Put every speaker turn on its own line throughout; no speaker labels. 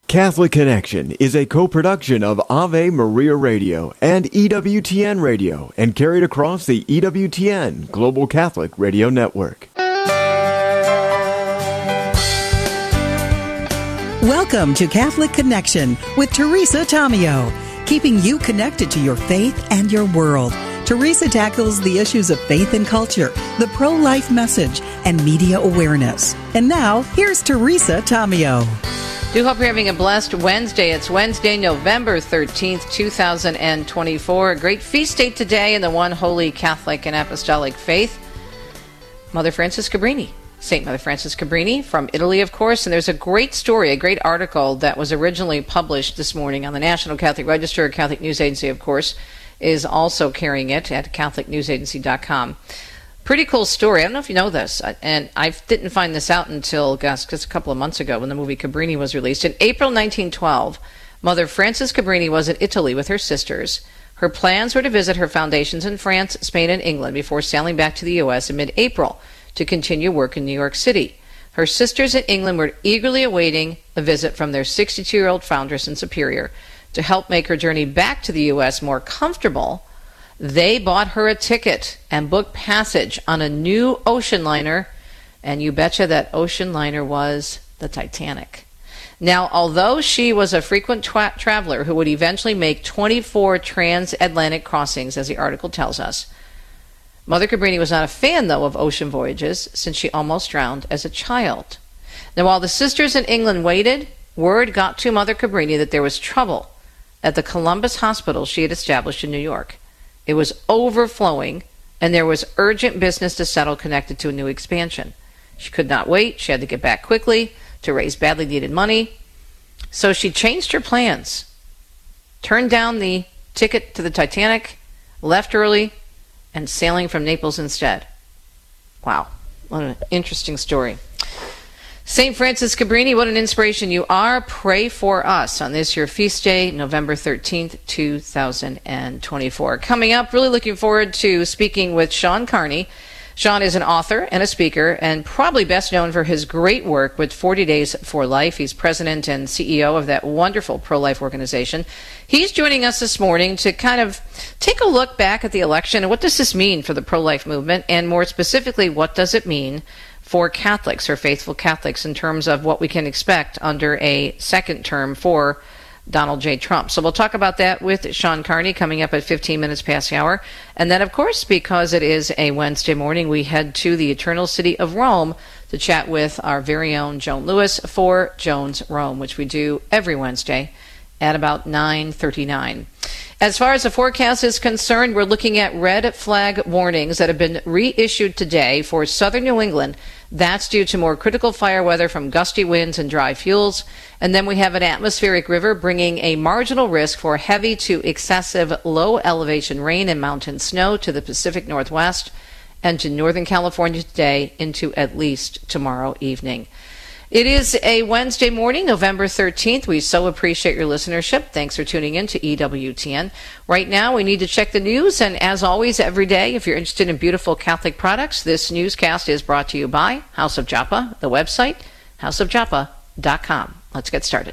Catholic Connection is a co-production of Ave Maria Radio and EWTN Radio and carried across the EWTN Global Catholic Radio Network.
Welcome to Catholic Connection with Teresa Tomeo, keeping you connected to your faith and your world. Teresa tackles the issues of faith and culture, the pro-life message, and media awareness. And now, here's Teresa Tomeo.
Do hope you're having a blessed Wednesday. It's Wednesday, November 13th, 2024. A great feast day today in the one holy Catholic and Apostolic faith. Mother Frances Cabrini, St. Mother Frances Cabrini from Italy, of course. And there's a great story, a great article that was originally published this morning on the National Catholic Register. Catholic News Agency, of course, is also carrying it at CatholicNewsAgency.com. Pretty cool story. I don't know if you know this, and I didn't find this out until, just a couple of months ago when the movie Cabrini was released. In April 1912, Mother Frances Cabrini was in Italy with her sisters. Her plans were to visit her foundations in France, Spain, and England before sailing back to the U.S. in mid-April to continue work in New York City. Her sisters in England were eagerly awaiting a visit from their 62-year-old foundress and superior. To help make her journey back to the U.S. more comfortable, they bought her a ticket and booked passage on a new ocean liner, and you betcha that ocean liner was the Titanic. Now, although she was a frequent traveler who would eventually make 24 transatlantic crossings, as the article tells us, Mother Cabrini was not a fan, though, of ocean voyages, since she almost drowned as a child. Now, while the sisters in England waited, word got to Mother Cabrini that there was trouble at the Columbus Hospital she had established in New York. It was overflowing, and there was urgent business to settle connected to a new expansion. She could not wait. She had to get back quickly to raise badly needed money. So she changed her plans, turned down the ticket to the Titanic, left early, and sailing from Naples instead. Wow, what an interesting story. St. Frances Cabrini, what an inspiration you are. Pray for us on this, your feast day, November 13th, 2024. Coming up, really looking forward to speaking with Sean Carney. Sean is an author and a speaker, and probably best known for his great work with 40 Days for Life. He's president and CEO of that wonderful pro-life organization. He's joining us this morning to kind of take a look back at the election and what does this mean for the pro-life movement, and more specifically, what does it mean for Catholics or faithful Catholics in terms of what we can expect under a second term for Donald J. Trump. So we'll talk about that with Sean Carney coming up at 15 minutes past the hour. And then, of course, because it is a Wednesday morning, we head to the Eternal City of Rome to chat with our very own Joan Lewis for Joan's Rome, which we do every Wednesday at about 9:39. As far as the forecast is concerned, we're looking at red flag warnings that have been reissued today for southern New England. That's due to more critical fire weather from gusty winds and dry fuels. And then we have an atmospheric river bringing a marginal risk for heavy to excessive low elevation rain and mountain snow to the Pacific Northwest and to Northern California today into at least tomorrow evening. It is a Wednesday morning, November 13th. We so appreciate your listenership. Thanks for tuning in to EWTN. Right now, we need to check the news, and as always, every day, if you're interested in beautiful Catholic products, this newscast is brought to you by House of Joppa, the website, houseofjoppa.com. Let's get started.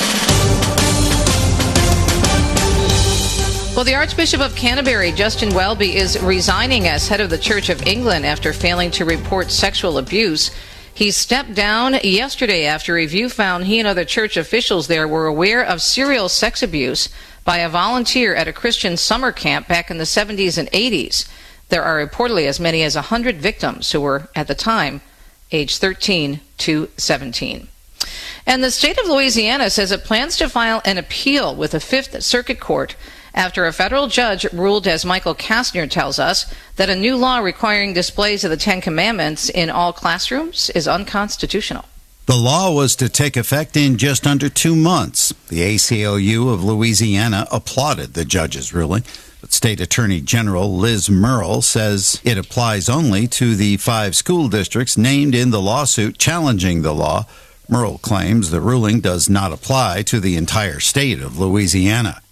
Well, the Archbishop of Canterbury, Justin Welby, is resigning as head of the Church of England after failing to report sexual abuse. He stepped down yesterday after review found he and other church officials there were aware of serial sex abuse by a volunteer at a Christian summer camp back in the 70s and 80s. There are reportedly as many as 100 victims who were, at the time, age 13 to 17. And the state of Louisiana says it plans to file an appeal with the Fifth Circuit Court after a federal judge ruled, as Michael Kastner tells us, that a new law requiring displays of the Ten Commandments in all classrooms is unconstitutional.
The law was to take effect in just under 2 months. The ACLU of Louisiana applauded the judge's ruling, but State Attorney General Liz Murrill says it applies only to the 5 school districts named in the lawsuit challenging the law. Murrill claims the ruling does not apply to the entire state of Louisiana.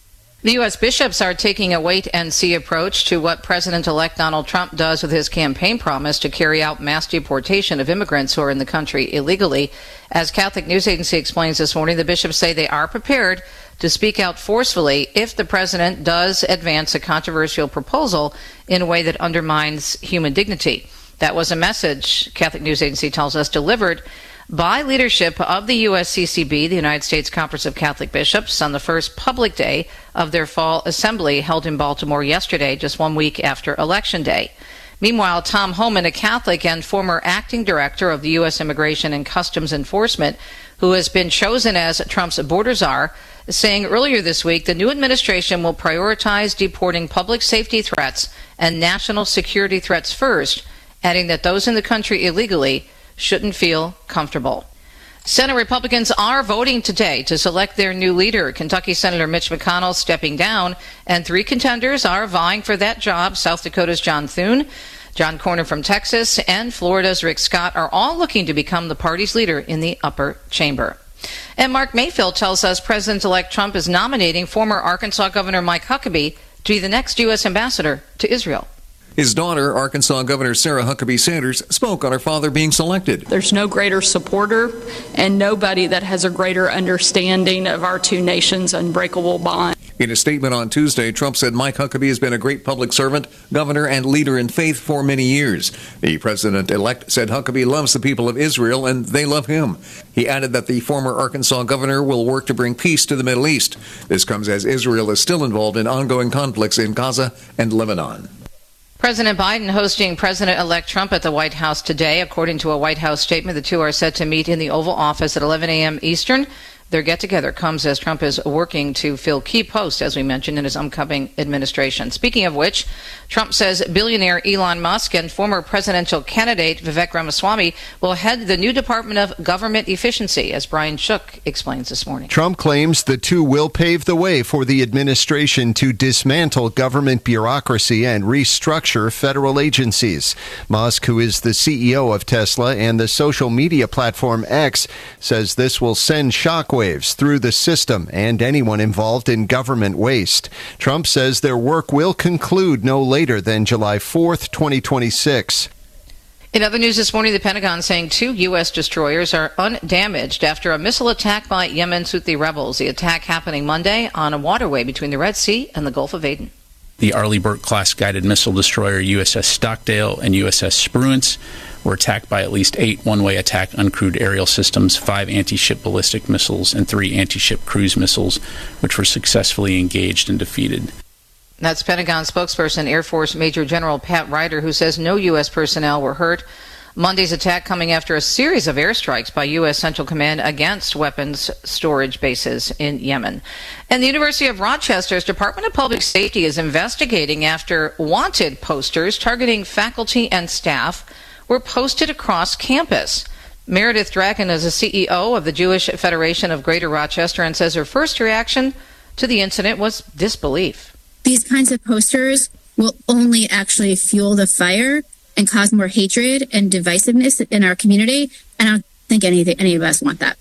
The U.S. bishops are taking a wait-and-see approach to what President-elect Donald Trump does with his campaign promise to carry out mass deportation of immigrants who are in the country illegally. As Catholic News Agency explains this morning, the bishops say they are prepared to speak out forcefully if the president does advance a controversial proposal in a way that undermines human dignity. That was a message, Catholic News Agency tells us, delivered by leadership of the USCCB, the United States Conference of Catholic Bishops, on the first public day of their fall assembly held in Baltimore yesterday, just 1 week after Election Day. Meanwhile, Tom Homan, a Catholic and former acting director of the U.S. Immigration and Customs Enforcement, who has been chosen as Trump's border czar, saying earlier this week the new administration will prioritize deporting public safety threats and national security threats first, adding that those in the country illegally shouldn't feel comfortable. Senate Republicans are voting today to select their new leader. Kentucky Senator Mitch McConnell stepping down, and 3 contenders are vying for that job. South Dakota's John Thune, John Cornyn from Texas, and Florida's Rick Scott are all looking to become the party's leader in the upper chamber. And Mark Mayfield tells us President-elect Trump is nominating former Arkansas Governor Mike Huckabee to be the next U.S. ambassador to Israel.
His daughter, Arkansas Governor Sarah Huckabee Sanders, spoke on her father being selected.
There's no greater supporter and nobody that has a greater understanding of our two nations' unbreakable bond.
In a statement on Tuesday, Trump said Mike Huckabee has been a great public servant, governor, and leader in faith for many years. The president-elect said Huckabee loves the people of Israel and they love him. He added that the former Arkansas governor will work to bring peace to the Middle East. This comes as Israel is still involved in ongoing conflicts in Gaza and Lebanon.
President Biden hosting President-elect Trump at the White House today. According to a White House statement, the two are set to meet in the Oval Office at 11 a.m. Eastern. Their get-together comes as Trump is working to fill key posts, as we mentioned, in his upcoming administration. Speaking of which, Trump says billionaire Elon Musk and former presidential candidate Vivek Ramaswamy will head the new Department of Government Efficiency, as Brian Shook explains this morning.
Trump claims the two will pave the way for the administration to dismantle government bureaucracy and restructure federal agencies. Musk, who is the CEO of Tesla and the social media platform X, says this will send shockwaves through the system and anyone involved in government waste. Trump says their work will conclude no later than July 4th, 2026.
In other news this morning, the Pentagon saying 2 U.S. destroyers are undamaged after a missile attack by Yemen's Houthi rebels. The attack happening Monday on a waterway between the Red Sea and the Gulf of Aden.
The Arleigh Burke-class guided missile destroyer USS Stockdale and USS Spruance were attacked by at least 8 one-way attack uncrewed aerial systems, 5 anti-ship ballistic missiles, and 3 anti-ship cruise missiles, which were successfully engaged and defeated.
That's Pentagon spokesperson Air Force Major General Pat Ryder, who says no U.S. personnel were hurt. Monday's attack coming after a series of airstrikes by U.S. Central Command against weapons storage bases in Yemen. And the University of Rochester's Department of Public Safety is investigating after wanted posters targeting faculty and staff were posted across campus. Meredith Dragon is the CEO of the Jewish Federation of Greater Rochester and says her first reaction to the incident was disbelief.
These kinds of posters will only actually fuel the fire and cause more hatred and divisiveness in our community. And I don't think any of us want that.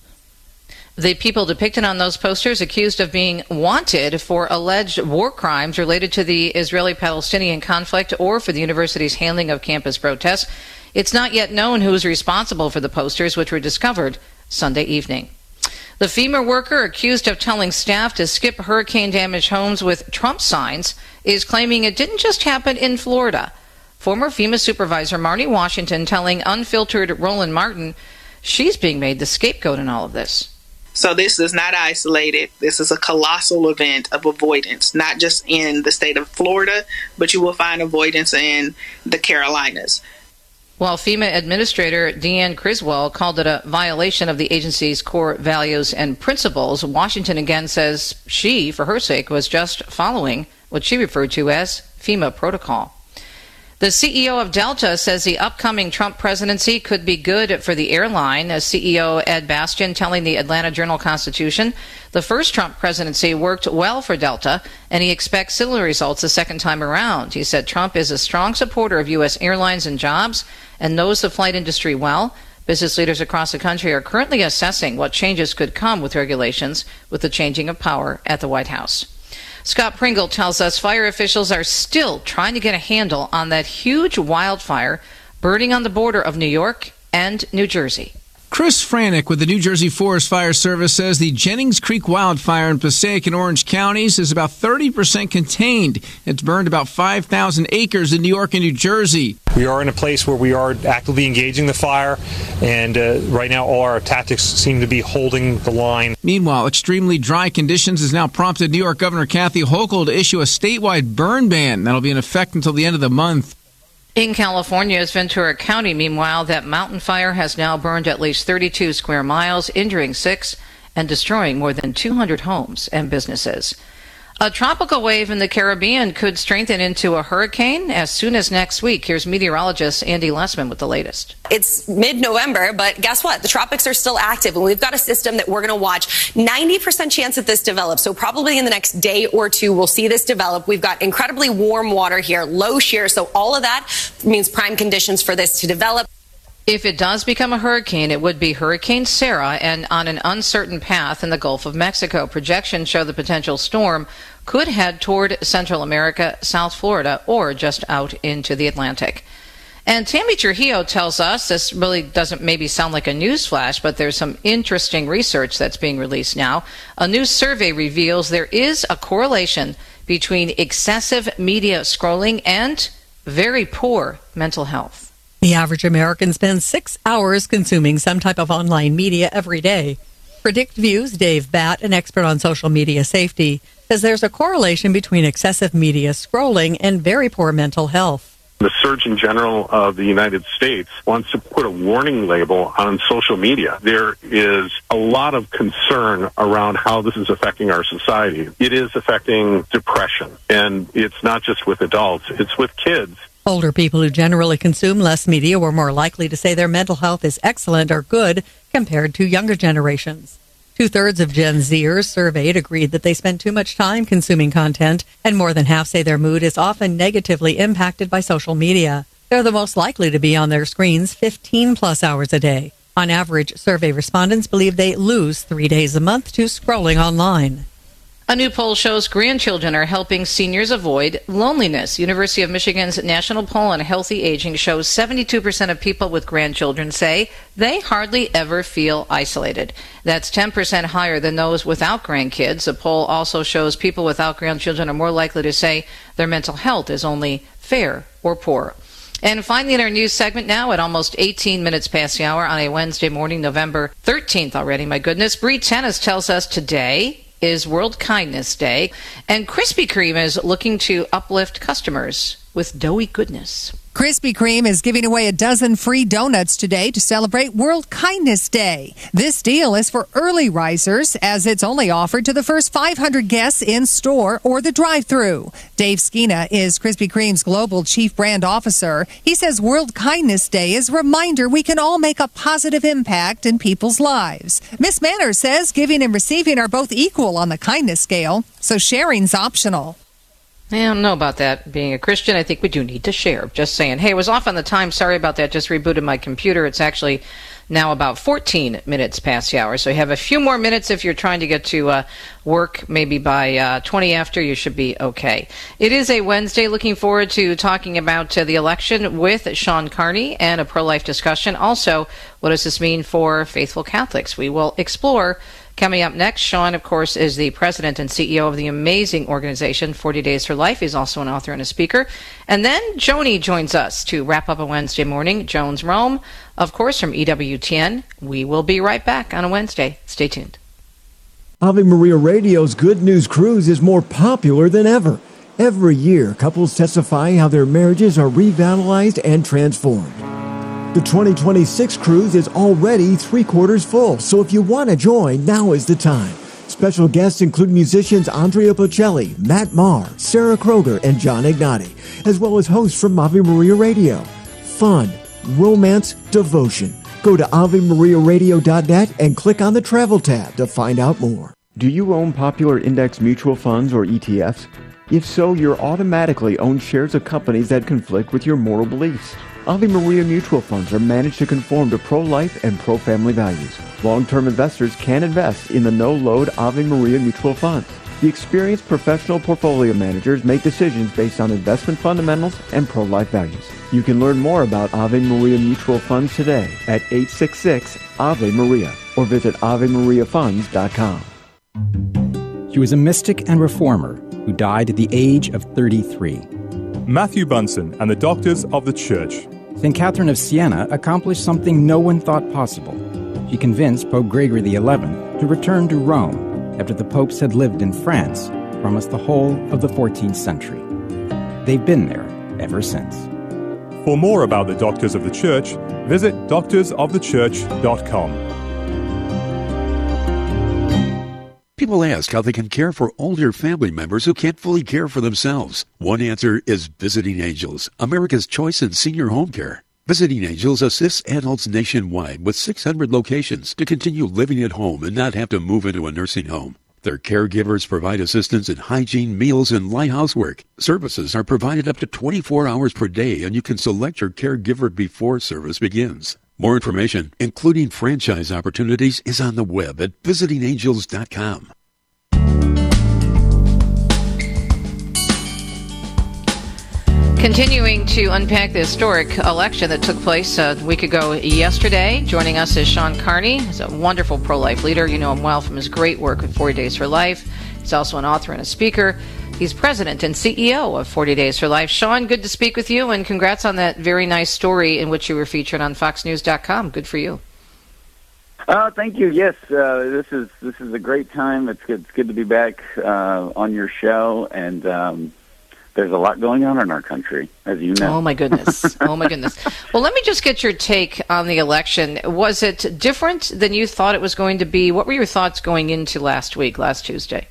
The people depicted on those posters accused of being wanted for alleged war crimes related to the Israeli-Palestinian conflict or for the university's handling of campus protests. It's not yet known who is responsible for the posters, which were discovered Sunday evening. The FEMA worker accused of telling staff to skip hurricane-damaged homes with Trump signs is claiming it didn't just happen in Florida. Former FEMA supervisor Marnie Washington telling Unfiltered Roland Martin she's being made the scapegoat in all of this.
So this is not isolated. This is a colossal event of avoidance, not just in the state of Florida, but you will find avoidance in the Carolinas.
While FEMA Administrator Deanne Criswell called it a violation of the agency's core values and principles, Washington again says she, for her sake, was just following what she referred to as FEMA protocol. The CEO of Delta says the upcoming Trump presidency could be good for the airline. As CEO Ed Bastian telling the Atlanta Journal-Constitution, the first Trump presidency worked well for Delta, and he expects similar results the second time around. He said Trump is a strong supporter of U.S. airlines and jobs and knows the flight industry well. Business leaders across the country are currently assessing what changes could come with regulations with the changing of power at the White House. Scott Pringle tells us fire officials are still trying to get a handle on that huge wildfire burning on the border of New York and New Jersey.
Chris Franek with the New Jersey Forest Fire Service says the Jennings Creek wildfire in Passaic and Orange counties is about 30% contained. It's burned about 5,000 acres in New York and New Jersey.
We are in a place where we are actively engaging the fire, and right now all our tactics seem to be holding the line.
Meanwhile, extremely dry conditions has now prompted New York Governor Kathy Hochul to issue a statewide burn ban that'll be in effect until the end of the month.
In California's Ventura County, meanwhile, that mountain fire has now burned at least 32 square miles, injuring 6 and destroying more than 200 homes and businesses. A tropical wave in the Caribbean could strengthen into a hurricane as soon as next week. Here's meteorologist Andy Lessman with the latest.
It's mid-November, but guess what? The tropics are still active, and we've got a system that we're going to watch. 90% chance that this develops, so probably in the next day or two we'll see this develop. We've got incredibly warm water here, low shear, so all of that means prime conditions for this to develop.
If it does become a hurricane, it would be Hurricane Sarah and on an uncertain path in the Gulf of Mexico. Projections show the potential storm could head toward Central America, South Florida, or just out into the Atlantic. And Tammy Trujillo tells us, this really doesn't maybe sound like a news flash, but there's some interesting research that's being released now. A new survey reveals there is a correlation between excessive media scrolling and very poor mental health.
The average American spends 6 hours consuming some type of online media every day. PredictView's Dave Batt, an expert on social media safety, says there's a correlation between excessive media scrolling and very poor mental health.
The Surgeon General of the United States wants to put a warning label on social media. There is a lot of concern around how this is affecting our society. It is affecting depression, and it's not just with adults, it's with kids.
Older people who generally consume less media were more likely to say their mental health is excellent or good compared to younger generations. 2/3 of Gen Zers surveyed agreed that they spend too much time consuming content, and more than half say their mood is often negatively impacted by social media. They're the most likely to be on their screens 15-plus hours a day. On average, survey respondents believe they lose 3 days a month to scrolling online.
A new poll shows grandchildren are helping seniors avoid loneliness. University of Michigan's national poll on healthy aging shows 72% of people with grandchildren say they hardly ever feel isolated. That's 10% higher than those without grandkids. The poll also shows people without grandchildren are more likely to say their mental health is only fair or poor. And finally, in our news segment now at almost 18 minutes past the hour on a Wednesday morning, November 13th already, my goodness, Bree Tennis tells us today is World Kindness Day, and Krispy Kreme is looking to uplift customers with doughy goodness.
Krispy Kreme is giving away a dozen free donuts today to celebrate World Kindness Day. This deal is for early risers, as it's only offered to the first 500 guests in store or the drive-thru. Dave Skina is Krispy Kreme's global chief brand officer. He says World Kindness Day is a reminder we can all make a positive impact in people's lives. Miss Manners says giving and receiving are both equal on the kindness scale, so sharing's optional.
I don't know about that. Being a Christian, I think we do need to share. Just saying. Hey, I was off on the time. Sorry about that. Just rebooted my computer. It's actually now about 14 minutes past the hour. So you have a few more minutes if you're trying to get to work. Maybe by 20 after, you should be okay. It is a Wednesday. Looking forward to talking about the election with Sean Carney and a pro-life discussion. Also, what does this mean for faithful Catholics? We will explore. Coming up next, Sean, of course, is the president and CEO of the amazing organization 40 Days for Life. He's also an author and a speaker. And then Joni joins us to wrap up a Wednesday morning. Jones Rome, of course, from EWTN. We will be right back on a Wednesday. Stay tuned.
Ave Maria Radio's Good News Cruise is more popular than ever. Every year, couples testify how their marriages are revitalized and transformed. The 2026 cruise is already 3/4 full, so if you want to join, now is the time. Special guests include musicians Andrea Bocelli, Matt Maher, Sarah Kroger, and John Ignati, as well as hosts from Ave Maria Radio. Fun, romance, devotion. Go to AveMariaRadio.net and click on the Travel tab to find out more. Do you own popular index mutual funds or ETFs? If so, you're automatically own shares of companies that conflict with your moral beliefs. Ave Maria mutual funds are managed to conform to pro-life and pro-family values. Long-term investors can invest in the no-load Ave Maria mutual funds. The experienced professional portfolio managers make decisions based on investment fundamentals and pro-life values. You can learn more about Ave Maria Mutual Funds today at 866-AVE-MARIA or visit AveMariaFunds.com.
She was a mystic and reformer who died at the age of 33.
Matthew Bunson and the Doctors of the Church.
St. Catherine of Siena accomplished something no one thought possible. She convinced Pope Gregory XI to return to Rome after the popes had lived in France for almost the whole of the 14th century. They've been there ever since.
For more about the Doctors of the Church, visit doctorsofthechurch.com.
People ask how they can care for older family members who can't fully care for themselves. One answer is Visiting Angels, America's choice in senior home care. Visiting Angels assists adults nationwide with 600 locations to continue living at home and not have to move into a nursing home. Their caregivers provide assistance in hygiene, meals, and light housework. Services are provided up to 24 hours per day, and you can select your caregiver before service begins. More information, including franchise opportunities, is on the web at visitingangels.com.
Continuing to unpack the historic election that took place a week ago yesterday, joining us is Sean Carney. He's a wonderful pro-life leader. You know him well from his great work with 40 Days for Life. He's also an author and a speaker. He's president and CEO of 40 Days for Life. Sean, good to speak with you, and congrats on that very nice story in which you were featured on FoxNews.com. Good for you.
Thank you. Yes, this is a great time. It's good to be back on your show, and there's a lot going on in our country, as you know.
Oh, my goodness. Oh, my goodness. Well, let me just get your take on the election. Was it different than you thought it was going to be? What were your thoughts going into last Tuesday?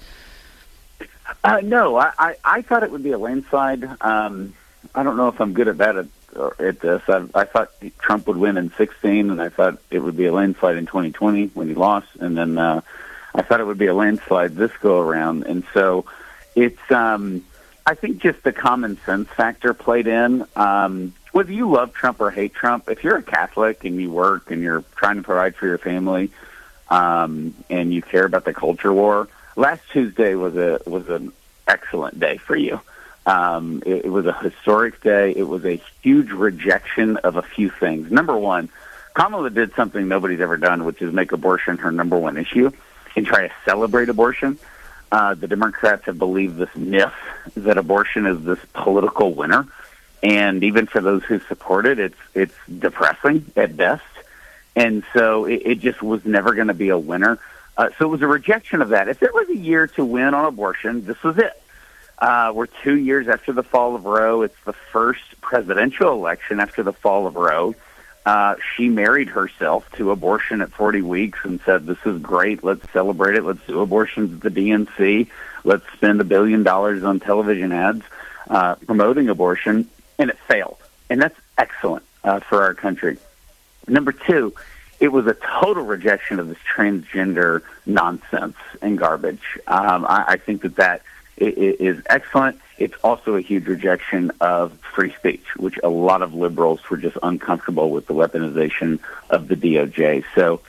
No, I thought it would be a landslide. I don't know if I'm good at that at this. I thought Trump would win in 2016, and I thought it would be a landslide in 2020 when he lost, and then I thought it would be a landslide this go-around. And so it's, I think just the common sense factor played in. Whether you love Trump or hate Trump, if you're a Catholic and you work and you're trying to provide for your family and you care about the culture war, last Tuesday was an excellent day for you. It was a historic day. It was a huge rejection of a few things. Number one, Kamala did something nobody's ever done, which is make abortion her number one issue and try to celebrate abortion. The Democrats have believed this myth that abortion is this political winner. And even for those who support it, it's depressing at best. And so it just was never going to be a winner. So it was a rejection of that. If there was a year to win on abortion, this was it. We're 2 years after the fall of Roe. It's the first presidential election after the fall of Roe. She married herself to abortion at 40 weeks and said, this is great. Let's celebrate it. Let's do abortions at the DNC. Let's spend $1 billion on television ads promoting abortion. And it failed. And that's excellent for our country. Number two, it was a total rejection of this transgender nonsense and garbage. I think that is excellent. It's also a huge rejection of free speech, which a lot of liberals were just uncomfortable with the weaponization of the DOJ. So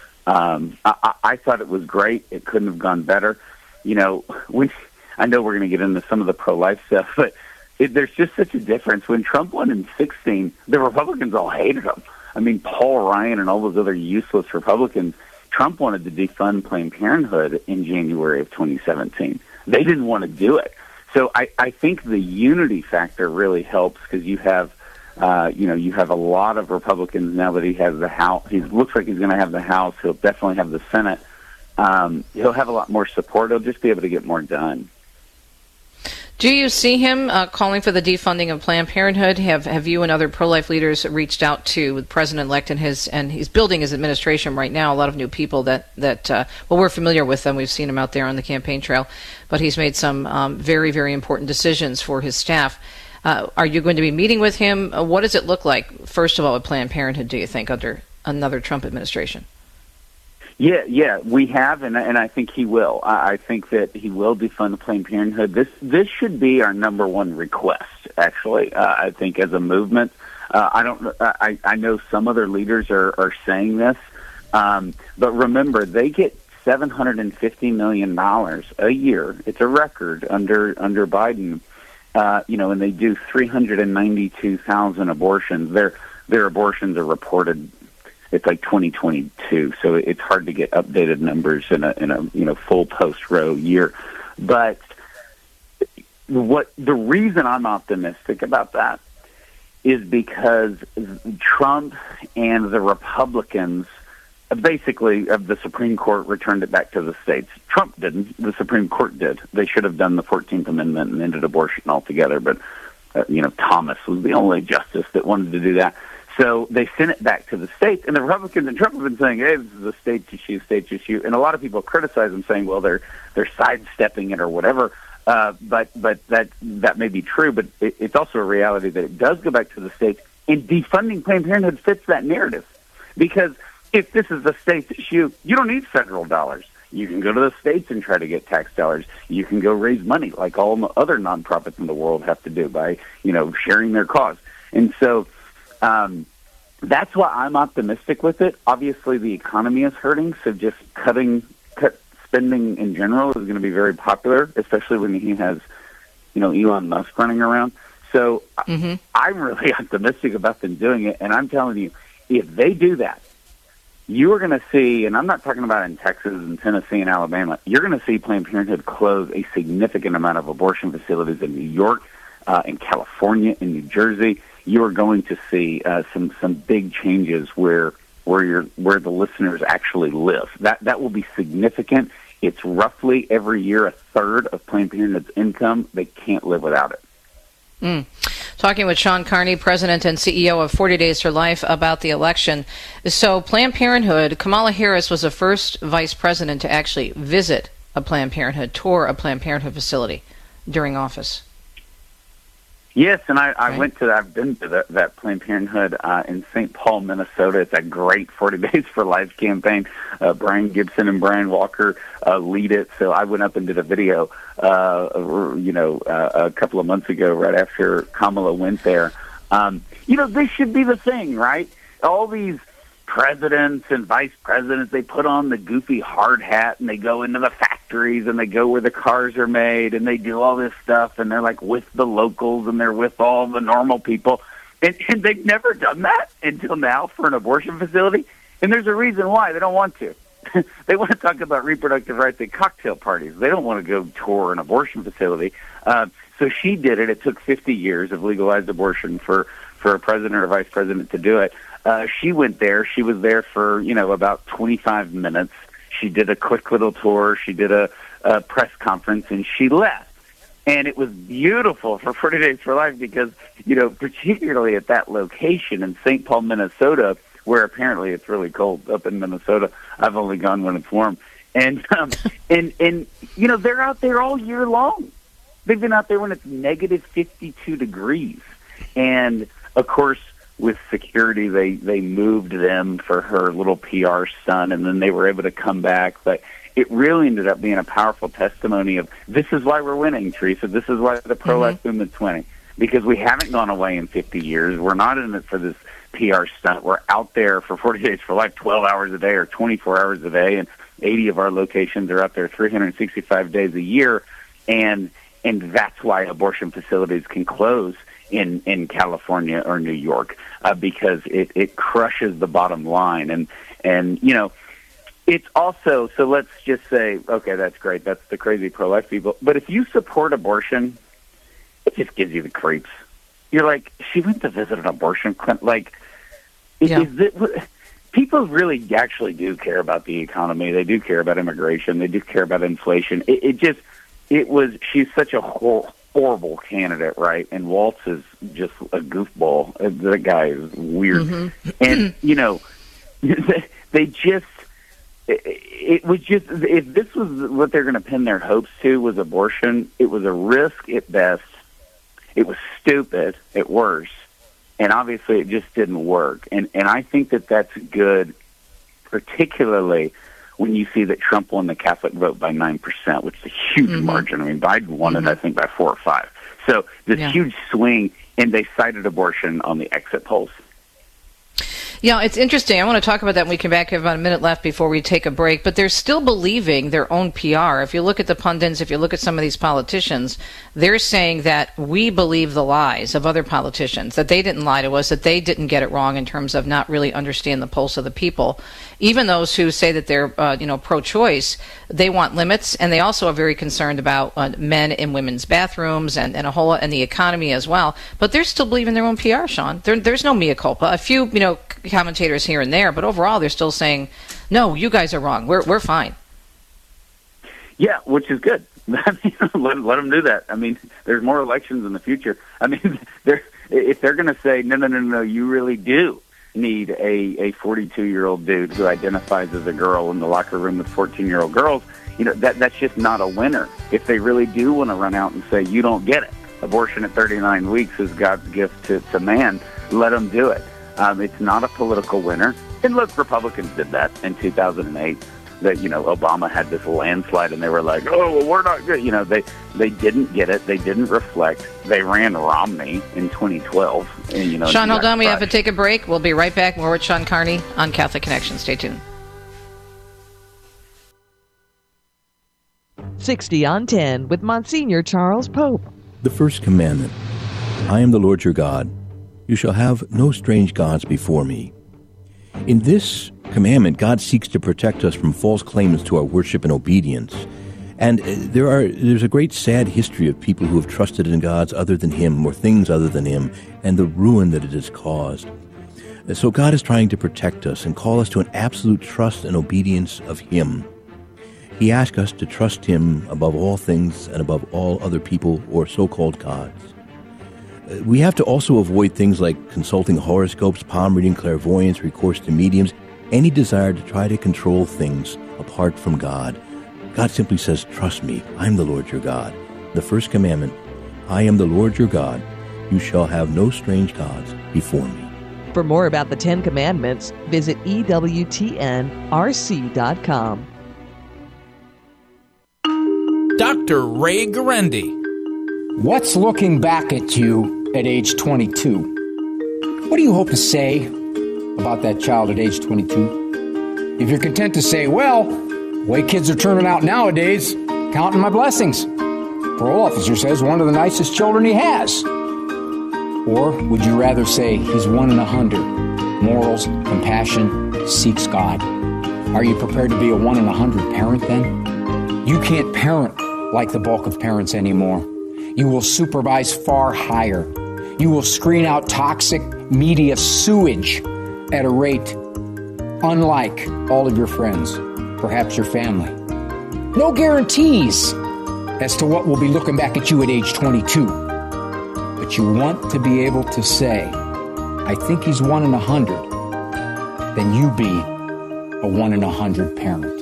I thought it was great. It couldn't have gone better. You know, I know we're going to get into some of the pro-life stuff, but there's just such a difference. When Trump won in 2016, the Republicans all hated him. I mean, Paul Ryan and all those other useless Republicans, Trump wanted to defund Planned Parenthood in January of 2017. They didn't want to do it. So I think the unity factor really helps because you have, you have a lot of Republicans now that he has the House. He looks like he's going to have the House. He'll definitely have the Senate. He'll have a lot more support. He'll just be able to get more done.
Do you see him calling for the defunding of Planned Parenthood? Have you and other pro-life leaders reached out to the president-elect and he's building his administration right now? A lot of new people that we're familiar with them. We've seen him out there on the campaign trail, but he's made some very, very important decisions for his staff. Are you going to be meeting with him? What does it look like, first of all, with Planned Parenthood, do you think, under another Trump administration?
Yeah, we have, and I think he will. I think that he will defund Planned Parenthood. This should be our number one request, actually. I think as a movement, I know some other leaders are saying this, but remember, they get $750 million a year. It's a record under Biden. And they do 392,000 abortions. Their abortions are reported. It's like 2022, so it's hard to get updated numbers in a full post-Roe year. But the reason I'm optimistic about that is because Trump and the Republicans, basically, of the Supreme Court returned it back to the states. Trump didn't. The Supreme Court did. They should have done the 14th Amendment and ended abortion altogether, but Thomas was the only justice that wanted to do that. So they sent it back to the states, and the Republicans and Trump have been saying, hey, this is a states issue. And a lot of people criticize them, saying, well, they're sidestepping it or whatever. But that may be true, but it's also a reality that it does go back to the states, and defunding Planned Parenthood fits that narrative. Because if this is a state's issue, you don't need federal dollars. You can go to the states and try to get tax dollars. You can go raise money like all the other nonprofits in the world have to do by, sharing their cause. And so that's why I'm optimistic with it. Obviously, the economy is hurting, so just cut spending in general is going to be very popular, especially when he has, Elon Musk running around. So I'm really optimistic about them doing it, and I'm telling you, if they do that, you are going to see, and I'm not talking about in Texas and Tennessee and Alabama, you're going to see Planned Parenthood close a significant amount of abortion facilities in New York, in California, in New Jersey. You are going to see some big changes where the listeners actually live. That will be significant. It's roughly every year a third of Planned Parenthood's income. They can't live without it.
Talking with Sean Carney, President and CEO of 40 Days for Life, about the election. So Planned Parenthood, Kamala Harris was the first vice president to actually visit a Planned Parenthood, tour a Planned Parenthood facility during office.
Yes, and I've been to that Planned Parenthood in St. Paul, Minnesota. It's a great 40 Days for Life campaign. Brian Gibson and Brian Walker lead it. So I went up and did a video, a couple of months ago, right after Kamala went there. This should be the thing, right? All these presidents and vice presidents, they put on the goofy hard hat and they go into the factories and they go where the cars are made and they do all this stuff and they're like with the locals and they're with all the normal people. And they've never done that until now for an abortion facility. And there's a reason why. They don't want to. They want to talk about reproductive rights at cocktail parties. They don't want to go tour an abortion facility. So she did it. It took 50 years of legalized abortion for a president or vice president to do it. She went there. She was there for, about 25 minutes. She did a quick little tour. She did a press conference, and she left. And it was beautiful for 40 Days for Life because, particularly at that location in St. Paul, Minnesota, where apparently it's really cold up in Minnesota. I've only gone when it's warm. And they're out there all year long. They've been out there when it's negative 52 degrees. And, of course, with security, they moved them for her little PR stunt, and then they were able to come back. But it really ended up being a powerful testimony of this is why we're winning, Teresa. This is why the pro-life movement's winning, because we haven't gone away in 50 years. We're not in it for this PR stunt. We're out there for 40 Days for Life, 12 hours a day or 24 hours a day, and 80 of our locations are out there 365 days a year, and that's why abortion facilities can close in California or New York, because it crushes the bottom line. And it's also, so let's just say, okay, that's great. That's the crazy pro-life people. But if you support abortion, it just gives you the creeps. You're like, she went to visit an abortion clinic. Like, people really actually do care about the economy. They do care about immigration. They do care about inflation. She's such a horrible candidate, right? And Waltz is just a goofball. That guy is weird. And, it was just, if this was what they're going to pin their hopes to was abortion, it was a risk at best. It was stupid at worst. And obviously it just didn't work. And I think that that's good, particularly when you see that Trump won the Catholic vote by 9%, which is a huge margin. I mean, Biden won it, I think, by 4 or 5. So this huge swing, and they cited abortion on the exit polls.
Yeah, it's interesting. I want to talk about that when we come back. We have about a minute left before we take a break. But they're still believing their own PR. If you look at the pundits, if you look at some of these politicians, they're saying that we believe the lies of other politicians, that they didn't lie to us, that they didn't get it wrong in terms of not really understand the pulse of the people. Even those who say that they're pro-choice, they want limits, and they also are very concerned about men in women's bathrooms and the economy as well. But they're still believing their own PR, Sean. There's no mea culpa. A few, commentators here and there, but overall they're still saying, no, you guys are wrong. We're fine.
Yeah, which is good. I mean, let them do that. I mean, there's more elections in the future. I mean, if they're going to say, no, you really do need a 42-year-old dude who identifies as a girl in the locker room with 14-year-old girls, that's just not a winner. If they really do want to run out and say, you don't get it, abortion at 39 weeks is God's gift to man, let them do it. It's not a political winner. And look, Republicans did that in 2008. That Obama had this landslide, and they were like, "Oh, well, we're not good." They didn't get it. They didn't reflect. They ran Romney in 2012. And,
Sean, hold on. We have to take a break. We'll be right back. More with Sean Carney on Catholic Connection. Stay tuned.
60 on 10 with Monsignor Charles Pope.
The first commandment: I am the Lord your God. You shall have no strange gods before me. In this commandment, God seeks to protect us from false claims to our worship and obedience. And there's a great sad history of people who have trusted in gods other than Him or things other than Him, and the ruin that it has caused. So God is trying to protect us and call us to an absolute trust and obedience of Him. He asks us to trust Him above all things and above all other people or so-called gods. We have to also avoid things like consulting horoscopes, palm reading, clairvoyance, recourse to mediums, any desire to try to control things apart from God. God simply says, trust me, I'm the Lord your God. The first commandment, I am the Lord your God. You shall have no strange gods before me.
For more about the 10 Commandments, visit EWTNRC.com.
Dr. Ray Guarendi. What's looking back at you at age 22? What do you hope to say about that child at age 22? If you're content to say, well, the way kids are turning out nowadays, counting my blessings. Parole officer says one of the nicest children he has. Or would you rather say he's 1 in 100? Morals, compassion, seeks God. Are you prepared to be a 1 in 100 parent then? You can't parent like the bulk of parents anymore. You will supervise far higher. You will screen out toxic media sewage at a rate unlike all of your friends, perhaps your family. No guarantees as to what will be looking back at you at age 22. But you want to be able to say, I think he's 1 in 100. Then you be a 1 in 100 parent.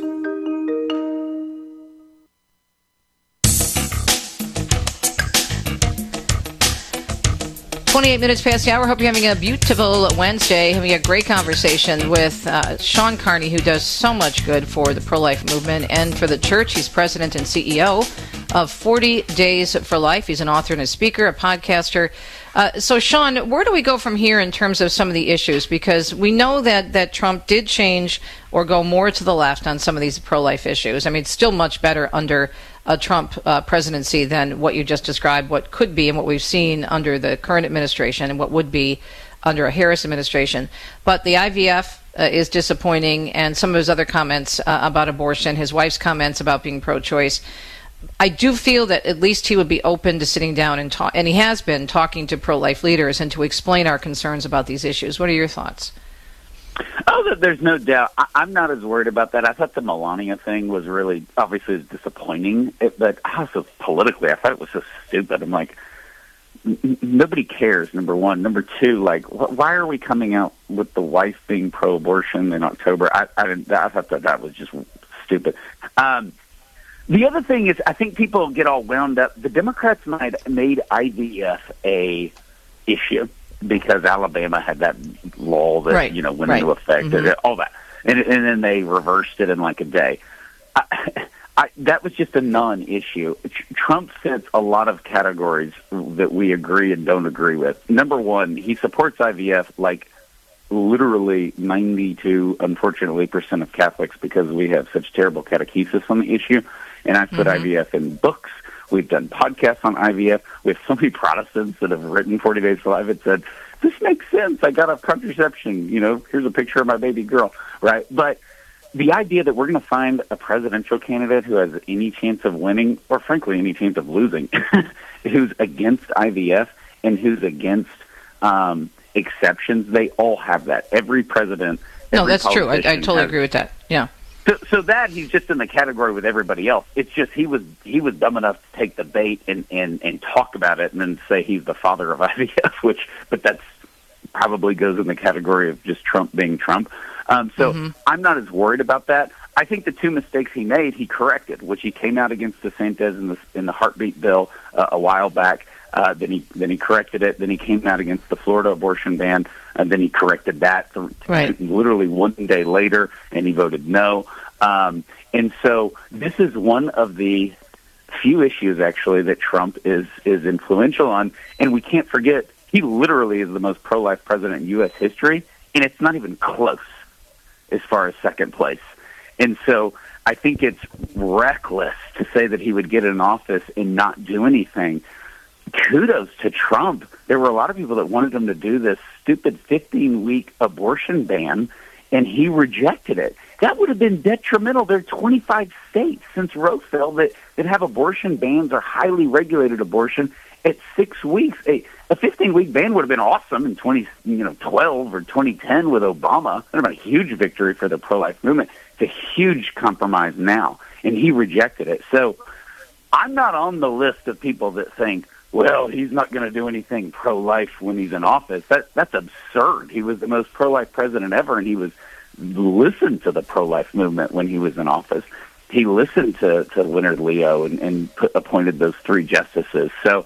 28 minutes past the hour. Hope you're having a beautiful Wednesday. Having a great conversation with Sean Carney, who does so much good for the pro-life movement and for the church. He's president and CEO of 40 Days for Life. He's an author and a speaker, a podcaster. So, Sean, where do we go from here in terms of some of the issues? Because we know that Trump did change or go more to the left on some of these pro-life issues. I mean, it's still much better under a Trump presidency than what you just described, what could be and what we've seen under the current administration and what would be under a Harris administration. But the IVF is disappointing, and some of his other comments about abortion, his wife's comments about being pro-choice. I do feel that at least he would be open to sitting down and talk, and he has been talking to pro-life leaders and to explain our concerns about these issues. What are your thoughts?
Oh, there's no doubt. I'm not as worried about that. I thought the Melania thing was really, obviously, disappointing. But also politically, I thought it was so stupid. I'm like, nobody cares, number one. Number two, like, why are we coming out with the wife being pro-abortion in October? I thought that was just stupid. The other thing is, I think people get all wound up. The Democrats made IVF a issue because Alabama had that law that went into effect, all that, and then they reversed it in like a day. That was just a non-issue. Trump fits a lot of categories that we agree and don't agree with. Number one, he supports IVF like literally 92, unfortunately, % of Catholics because we have such terrible catechesis on the issue. And I've put IVF in books. We've done podcasts on IVF. We have so many Protestants that have written 40 Days for Life that said, this makes sense. I got a contraception. Here's a picture of my baby girl, right? But the idea that we're going to find a presidential candidate who has any chance of winning, or frankly, any chance of losing, who's against IVF and who's against exceptions, they all have that. Every president.
No, that's true. I totally agree with that. Yeah.
So that he's just in the category with everybody else. It's just he was dumb enough to take the bait and talk about it and then say he's the father of IVF, but that's probably goes in the category of just Trump being Trump. So I'm not as worried about that. I think the two mistakes he made, he corrected, which he came out against DeSantis in the heartbeat bill a while back. Then he corrected it. Then he came out against the Florida abortion ban, and then he corrected that literally one day later, and he voted no. And so this is one of the few issues, actually, that Trump is influential on. And we can't forget, he literally is the most pro-life president in U.S. history, and it's not even close as far as second place. And so I think it's reckless to say that he would get in office and not do anything. Kudos to Trump. There were a lot of people that wanted him to do this stupid 15-week abortion ban, and he rejected it. That would have been detrimental. There are 25 states since Roe fell that have abortion bans or highly regulated abortion at 6 weeks. A 15-week ban would have been awesome in 2012 or 2010 with Obama. That would have been a huge victory for the pro-life movement. It's a huge compromise now, and he rejected it. So I'm not on the list of people that think, well, he's not going to do anything pro-life when he's in office. That's absurd. He was the most pro-life president ever, and he listened to the pro-life movement when he was in office. He listened to Leonard Leo and appointed those 3 justices. So,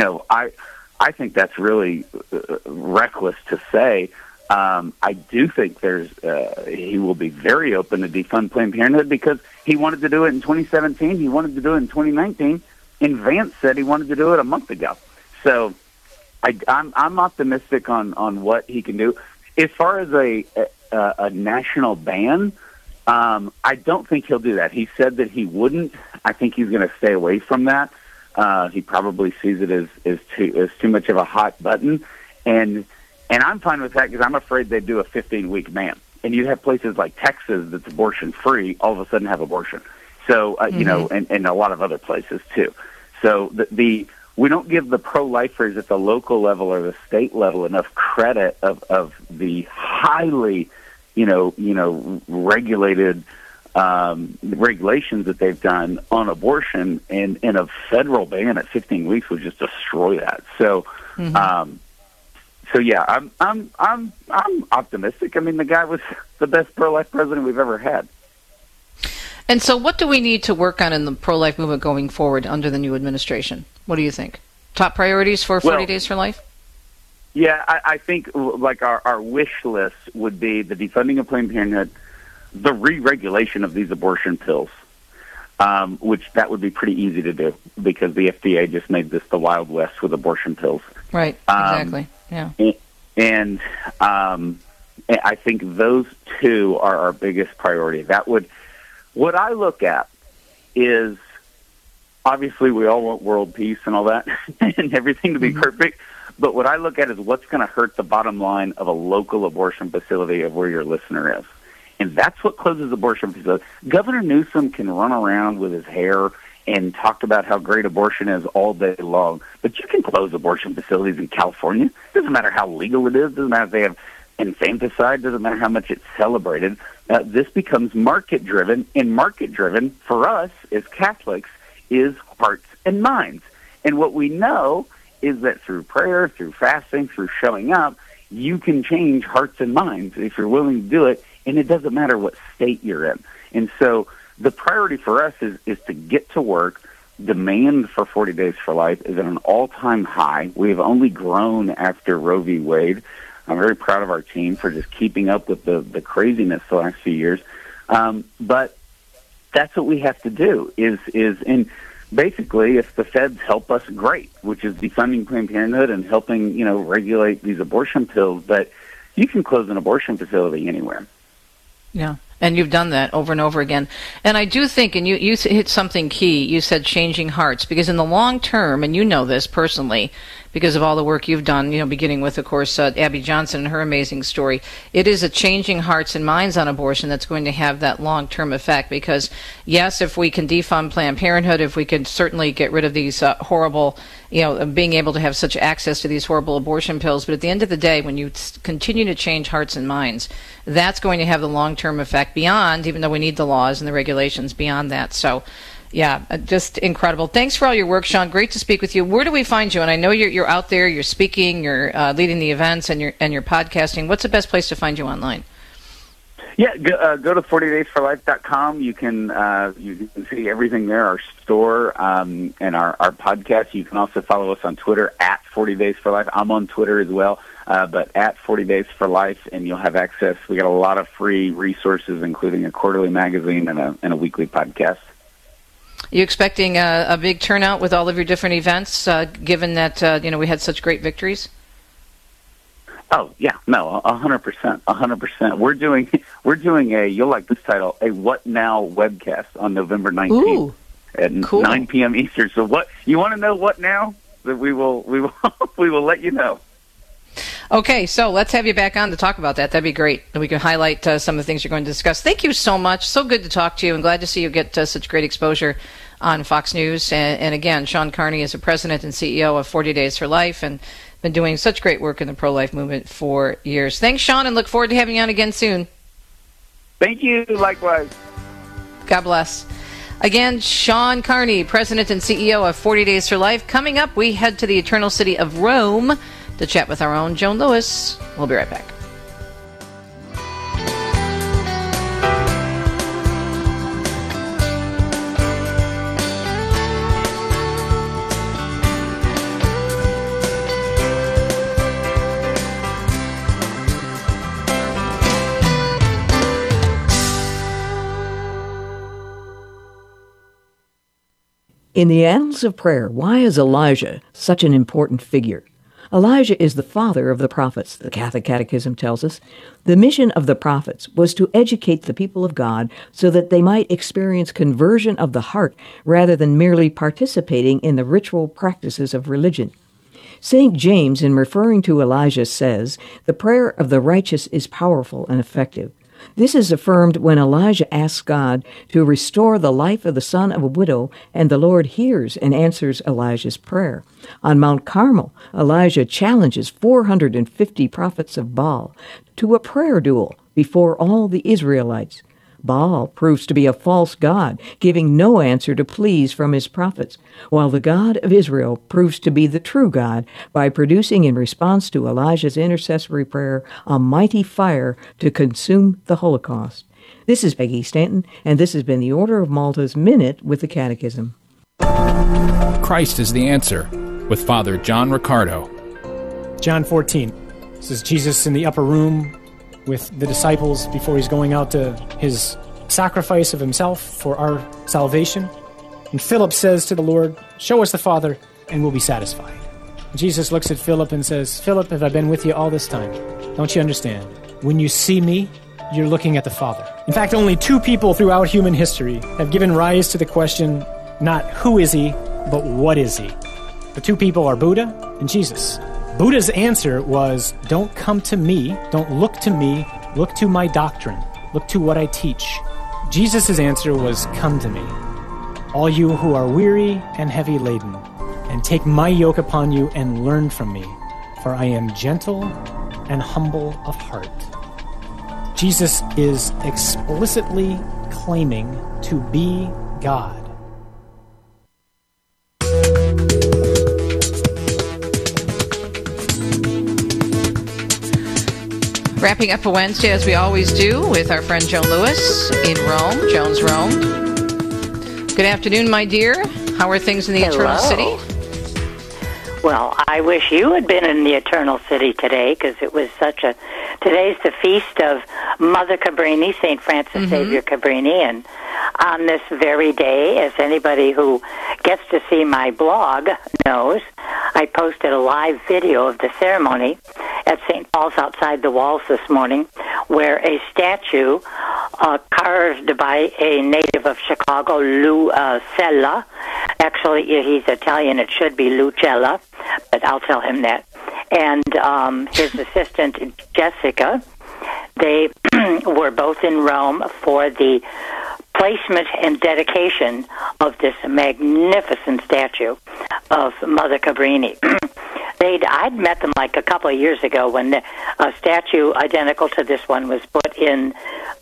I think that's really reckless to say. I do think he will be very open to defund Planned Parenthood because he wanted to do it in 2017. He wanted to do it in 2019. And Vance said he wanted to do it a month ago. So I'm optimistic on what he can do. As far as a national ban, I don't think he'll do that. He said that he wouldn't. I think he's going to stay away from that. He probably sees it as too much of a hot button. And I'm fine with that because I'm afraid they'd do a 15-week ban. And you'd have places like Texas that's abortion-free all of a sudden have abortion. So, and a lot of other places too. So we don't give the pro-lifers at the local level or the state level enough credit of the highly, regulated regulations that they've done on abortion, and a federal ban at 15 weeks would just destroy that. So, yeah, I'm optimistic. I mean, the guy was the best pro-life president we've ever had.
And so what do we need to work on in the pro-life movement going forward under the new administration? What do you think? Top priorities for 40 Days for Life?
Yeah, I think like our wish list would be the defunding of Planned Parenthood, the re-regulation of these abortion pills, which that would be pretty easy to do because the FDA just made this the Wild West with abortion pills.
Right, exactly, yeah.
And I think those two are our biggest priority. What I look at is, obviously we all want world peace and all that and everything to be perfect, but what I look at is what's going to hurt the bottom line of a local abortion facility of where your listener is. And that's what closes abortion facilities. Governor Newsom can run around with his hair and talk about how great abortion is all day long, but you can close abortion facilities in California. It doesn't matter how legal it is. It doesn't matter if they have infanticide. Doesn't matter how much it's celebrated. This becomes market-driven, and market-driven for us as Catholics is hearts and minds. And what we know is that through prayer, through fasting, through showing up, you can change hearts and minds if you're willing to do it, and it doesn't matter what state you're in. And so the priority for us is to get to work. Demand for 40 Days for Life is at an all-time high. We have only grown after Roe v. Wade. I'm very proud of our team for just keeping up with the craziness the last few years. But that's what we have to do and basically if the feds help us, great, which is defunding Planned Parenthood and helping, regulate these abortion pills. But, you can close an abortion facility anywhere.
Yeah. And you've done that over and over again. And I do think, and you hit something key, you said changing hearts, because in the long term, and you know this personally, because of all the work you've done, beginning with, of course, Abby Johnson and her amazing story, it is a changing hearts and minds on abortion that's going to have that long-term effect. Because, yes, if we can defund Planned Parenthood, if we can certainly get rid of these horrible, being able to have such access to these horrible abortion pills, but at the end of the day, when you continue to change hearts and minds, that's going to have the long-term effect beyond, even though we need the laws and the regulations beyond that. So, yeah, just incredible. Thanks for all your work, Sean. Great to speak with you. Where do we find you? And I know you're out there, you're speaking, you're leading the events, and you're podcasting. What's the best place to find you online?
Yeah, go to 40daysforlife.com. You can see everything there, our store, and our podcast. You can also follow us on Twitter at 40daysforlife. I'm on Twitter as well, but at 40daysforlife, and you'll have access. We got a lot of free resources, including a quarterly magazine and a weekly podcast.
Are you expecting a big turnout with all of your different events, given that we had such great victories?
Oh yeah, no, 100%, 100%. We're doing a, you'll like this title, a What Now webcast on November 19th at 9 p.m. Eastern. So what you want to know? What now? That we will let you know.
Okay, so let's have you back on to talk about that. That'd be great. We can highlight some of the things you're going to discuss. Thank you so much. So good to talk to you, and glad to see you get such great exposure on Fox News. And again, Sean Carney is the president and CEO of 40 Days for Life, and been doing such great work in the pro-life movement for years. Thanks, Sean, and look forward to having you on again soon.
Thank you. Likewise.
God bless. Again, Sean Carney, president and CEO of 40 Days for Life. Coming up, we head to the eternal city of Rome to chat with our own Joan Lewis. We'll be right back.
In the annals of prayer, why is Elijah such an important figure? Elijah is the father of the prophets, the Catholic Catechism tells us. The mission of the prophets was to educate the people of God so that they might experience conversion of the heart rather than merely participating in the ritual practices of religion. St. James, in referring to Elijah, says, "The prayer of the righteous is powerful and effective." This is affirmed when Elijah asks God to restore the life of the son of a widow, and the Lord hears and answers Elijah's prayer. On Mount Carmel, Elijah challenges 450 prophets of Baal to a prayer duel before all the Israelites. Baal proves to be a false god, giving no answer to pleas from his prophets, while the God of Israel proves to be the true God by producing in response to Elijah's intercessory prayer a mighty fire to consume the Holocaust. This is Peggy Stanton, and this has been the Order of Malta's Minute with the Catechism.
Christ is the answer, with Father John Riccardo.
John 14. This is Jesus in the upper room with the disciples before he's going out to his sacrifice of himself for our salvation. And Philip says to the Lord, "Show us the Father, and we'll be satisfied." Jesus looks at Philip and says, "Philip, have I been with you all this time? Don't you understand? When you see me, you're looking at the Father." In fact, only two people throughout human history have given rise to the question, not who is he, but what is he? The two people are Buddha and Jesus. Buddha's answer was, don't come to me, don't look to me, look to my doctrine, look to what I teach. Jesus' answer was, come to me, all you who are weary and heavy laden, and take my yoke upon you and learn from me, for I am gentle and humble of heart. Jesus is explicitly claiming to be God.
Wrapping up a Wednesday, as we always do, with our friend Joan Lewis in Rome, Joan's Rome. Good afternoon, my dear. How are things in the Eternal City?
Well, I wish you had been in the Eternal City today, because it was today's the feast of Mother Cabrini, St. Francis Xavier Cabrini, and on this very day, as anybody who gets to see my blog knows, I posted a live video of the ceremony at St. Paul's outside the walls this morning, where a statue carved by a native of Chicago, Lou Cella. Actually, he's Italian. It should be Lucella, but I'll tell him that. And his assistant, Jessica, they were both in Rome for the placement and dedication of this magnificent statue of Mother Cabrini. I'd met them like a couple of years ago when a statue identical to this one was put in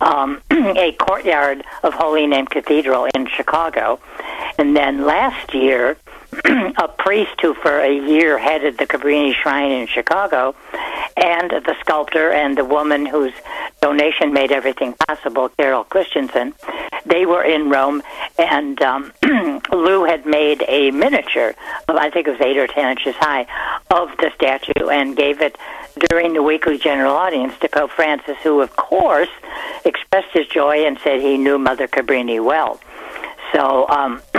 a courtyard of Holy Name Cathedral in Chicago. And then last year, a priest who for a year headed the Cabrini Shrine in Chicago, and the sculptor and the woman whose donation made everything possible, Carol Christensen, they were in Rome, and Lou had made a miniature of, I think it was 8 or 10 inches high, of the statue and gave it during the weekly general audience to Pope Francis, who, of course, expressed his joy and said he knew Mother Cabrini well. So,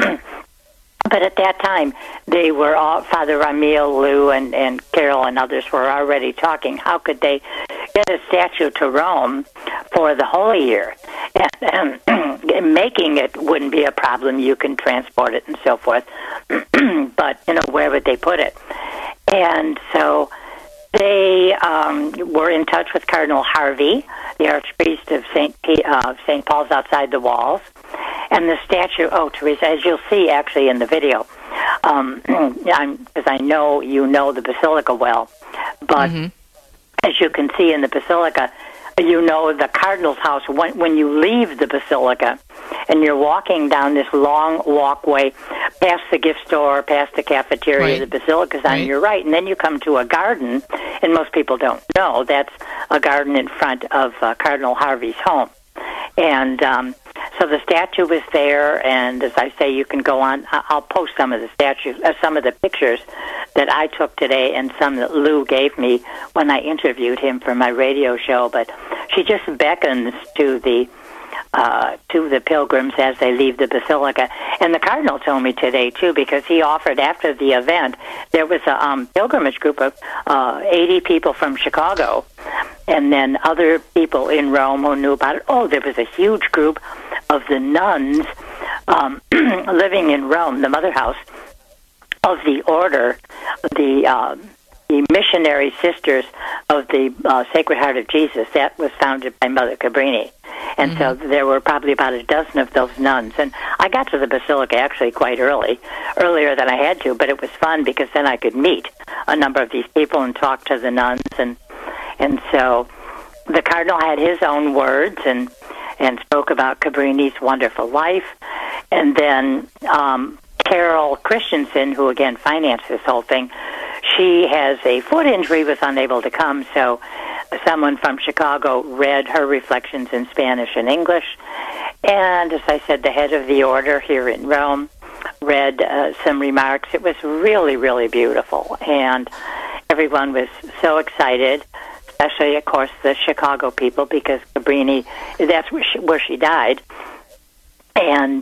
but at that time, they were all, Father Ramil, Lou, and Carol and others were already talking. How could they get a statue to Rome for the Holy Year? And making it wouldn't be a problem. You can transport it and so forth. But, where would they put it? And so they were in touch with Cardinal Harvey, the Archpriest of St. Paul's outside the walls. And the statue, Teresa, as you'll see actually in the video, because I know you know the Basilica well, but as you can see in the Basilica, the Cardinal's house, when you leave the Basilica and you're walking down this long walkway past the gift store, past the cafeteria, the Basilica's on your right, and then you come to a garden, and most people don't know that's a garden in front of Cardinal Harvey's home. And so the statue was there, and as I say, you can go on. I'll post some of the some of the pictures that I took today, and some that Lou gave me when I interviewed him for my radio show. But she just beckons to the pilgrims as they leave the Basilica. And the Cardinal told me today, too, because he offered after the event, there was a pilgrimage group of 80 people from Chicago, and then other people in Rome who knew about it. There was a huge group of the nuns living in Rome, the Mother House of the order, the missionary sisters of the Sacred Heart of Jesus. That was founded by Mother Cabrini. And so there were probably about a dozen of those nuns. And I got to the Basilica actually quite earlier than I had to, but it was fun because then I could meet a number of these people and talk to the nuns. And so the Cardinal had his own words and spoke about Cabrini's wonderful life. And then Carol Christensen, who again financed this whole thing, she has a foot injury, was unable to come, so someone from Chicago read her reflections in Spanish and English. And as I said, the head of the order here in Rome read some remarks. It was really, really beautiful. And everyone was so excited, especially, of course, the Chicago people, because Cabrini, that's where she died. And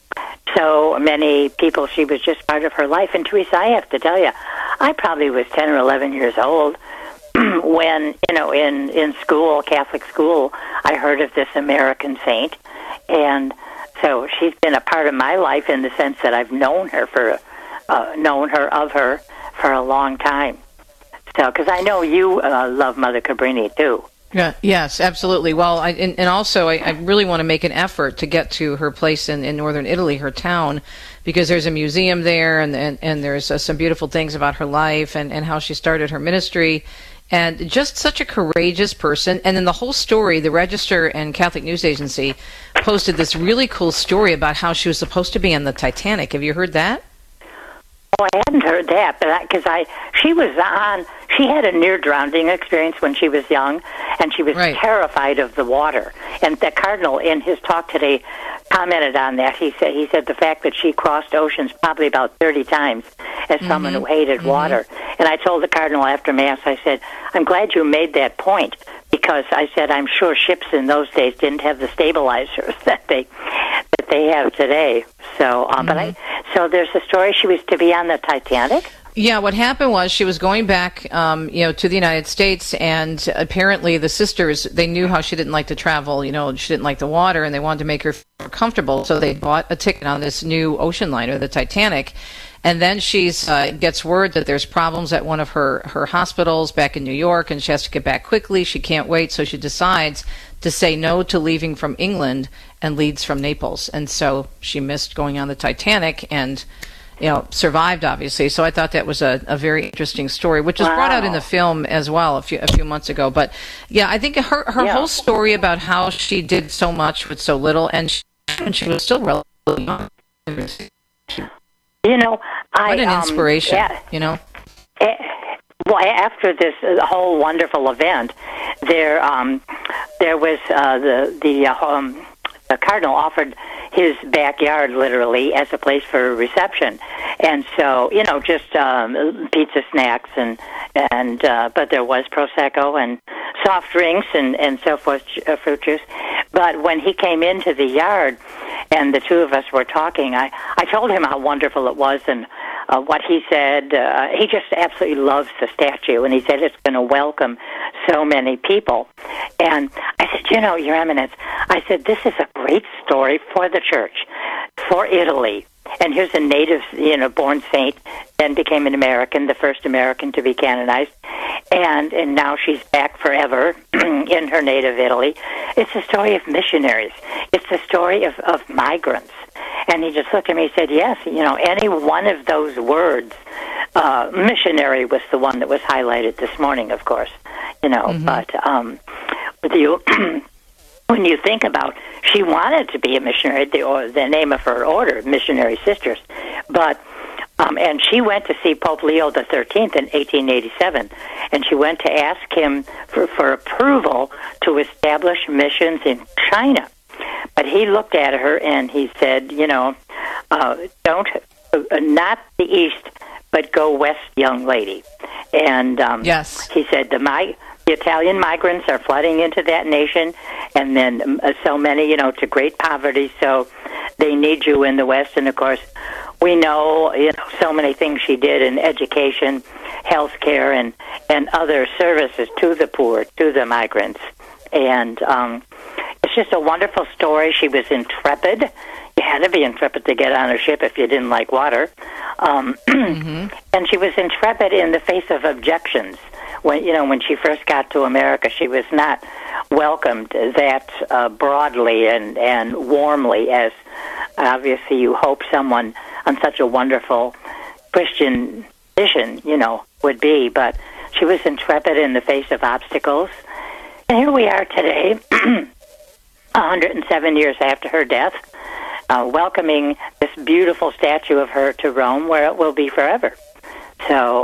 so many people, she was just part of her life. And Teresa, I have to tell you, I probably was 10 or 11 years old when, in school, Catholic school, I heard of this American saint. And so she's been a part of my life in the sense that I've known her for a long time. So, because I know you love Mother Cabrini, too.
Yeah, yes, absolutely. Well, and also I really want to make an effort to get to her place in northern Italy, her town, because there's a museum there, and there's some beautiful things about her life and how she started her ministry, and just such a courageous person. And then the whole story, the Register and Catholic News Agency posted this really cool story about how she was supposed to be on the Titanic. Have you heard that?
Oh, I hadn't heard that, but she had a near-drowning experience when she was young, and she was terrified of the water. And the Cardinal, in his talk today, commented on that. He said the fact that she crossed oceans probably about 30 times as someone who hated water. And I told the Cardinal after Mass, I said, I'm glad you made that point, because I said I'm sure ships in those days didn't have the stabilizers that they have today. So, so there's a story she was to be on the Titanic.
Yeah, what happened was she was going back, to the United States, and apparently the sisters, they knew how she didn't like to travel, she didn't like the water, and they wanted to make her feel comfortable, so they bought a ticket on this new ocean liner, the Titanic, and then she gets word that there's problems at one of her hospitals back in New York, and she has to get back quickly. She can't wait, so she decides to say no to leaving from England and leads from Naples, and so she missed going on the Titanic, and survived, obviously. So I thought that was a very interesting story, which was brought out in the film as well a few months ago. But yeah, I think her whole story about how she did so much with so little, and she was still relatively young. What an inspiration,
Well, after this whole wonderful event, there was the cardinal offered his backyard literally as a place for a reception, and so just pizza, snacks, and but there was prosecco and soft drinks and so forth, fruit juice. But when he came into the yard and the two of us were talking, I told him how wonderful it was and what he said. He just absolutely loves the statue, and he said it's going to welcome so many people. And I said, Your Eminence, I said, this is a great story for the church, for Italy. And here's a native, born saint, then became an American, the first American to be canonized. And now she's back forever in her native Italy. It's a story of missionaries. It's the story of migrants. And he just looked at me and said, yes, any one of those words, missionary was the one that was highlighted this morning, of course, but when you think about, she wanted to be a missionary, the name of her order, Missionary Sisters, but and she went to see Pope Leo the 13th in 1887, and she went to ask him for approval to establish missions in China. But he looked at her and he said, don't, not the east, but go west, young lady. And
yes,
he said the Italian migrants are flooding into that nation, and then so many, to great poverty. So they need you in the West. And of course, we know, so many things she did in education, health care, and other services to the poor, to the migrants. And it's just a wonderful story. She was intrepid. You had to be intrepid to get on a ship if you didn't like water. And she was intrepid in the face of objections. When she first got to America, she was not welcomed that broadly and warmly as obviously you hope someone on such a wonderful Christian mission, would be. But she was intrepid in the face of obstacles. And here we are today, 107 years after her death, welcoming this beautiful statue of her to Rome, where it will be forever. So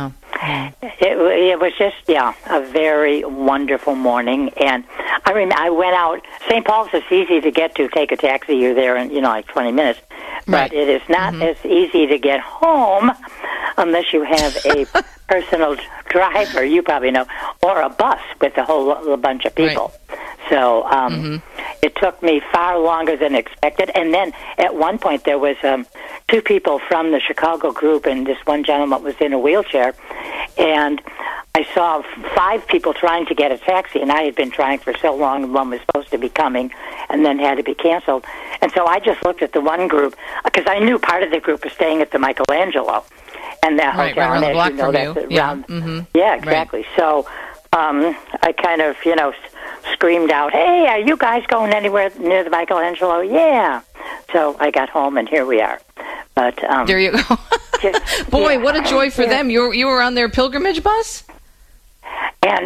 it was just, a very wonderful morning. And I went out. St. Paul's is easy to get to. Take a taxi, you're there in, like 20 minutes. But it is not as easy to get home unless you have a personal driver, you probably know, or a bus with a whole bunch of people. So it took me far longer than expected. And then at one point there was two people from the Chicago group, and this one gentleman was in a wheelchair. And I saw 5 people trying to get a taxi, and I had been trying for so long, and one was supposed to be coming and then had to be canceled. And so I just looked at the one group, because I knew part of the group was staying at the Michelangelo. And that hotel,
around the block from you.
Yeah, exactly. So I kind of, screamed out, hey, are you guys going anywhere near the Michelangelo? Yeah. So I got home, and here we are. But
there you go. Boy, what a joy for them. You were on their pilgrimage bus?
And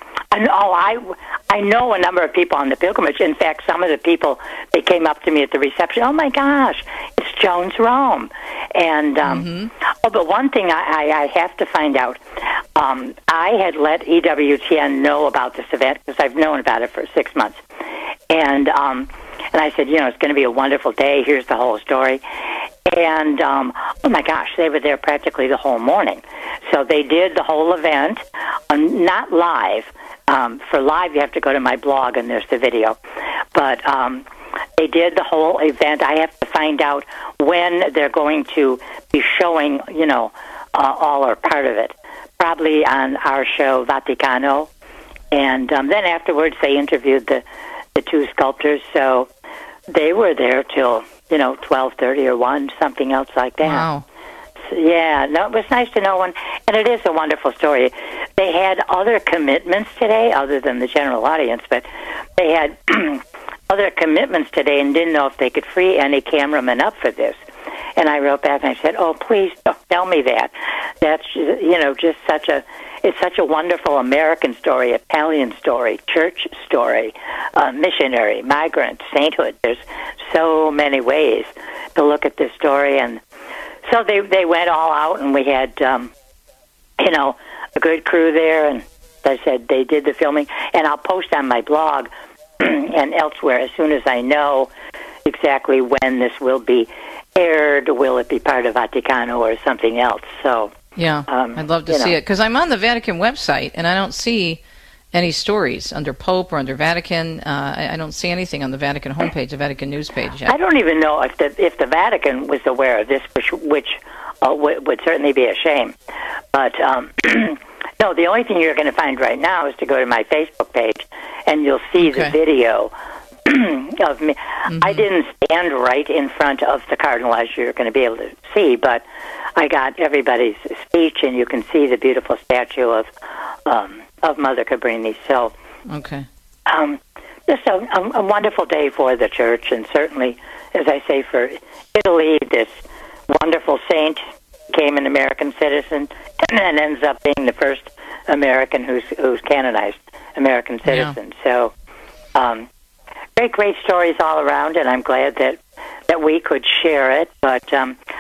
I know a number of people on the pilgrimage. In fact, some of the people, they came up to me at the reception, oh my gosh, it's Joan's Rome. And but one thing I have to find out, I had let EWTN know about this event because I've known about it for 6 months. And I said, it's going to be a wonderful day. Here's the whole story. And, oh my gosh, they were there practically the whole morning. So they did the whole event, not live. For live, you have to go to my blog, and there's the video. But they did the whole event. I have to find out when they're going to be showing, all are part of it. Probably on our show, Vaticano. And then afterwards they interviewed the two sculptors, so they were there till, 12:30 or 1, something else like that.
Wow.
So, yeah, no, it was nice to know one, and it is a wonderful story. They had other commitments today, other than the general audience, but they had other commitments today and didn't know if they could free any cameramen up for this. And I wrote back and I said, "Oh, please don't tell me that. That's just it's such a wonderful American story, Italian story, church story, missionary, migrant, sainthood. There's so many ways to look at this story." And so they went all out, and we had a good crew there. And as I said, they did the filming, and I'll post on my blog and elsewhere as soon as I know exactly when this will be aired. Will it be part of Vaticano or something else? So
yeah, I'd love to see it, because I'm on the Vatican website and I don't see any stories under Pope or under Vatican. I don't see anything on the Vatican homepage, the Vatican news page yet.
I don't even know if the Vatican was aware of this, which would certainly be a shame. But no, the only thing you're going to find right now is to go to my Facebook page, and you'll see the video of me. Mm-hmm. I didn't stand right in front of the cardinal, as you're going to be able to see, but I got everybody's speech, and you can see the beautiful statue of Mother Cabrini. So, just a wonderful day for the church, and certainly, as I say, for Italy, this wonderful saint became an American citizen and ends up being the first American who's canonized American citizen. Yeah. So, great stories all around, and I'm glad that we could share it. But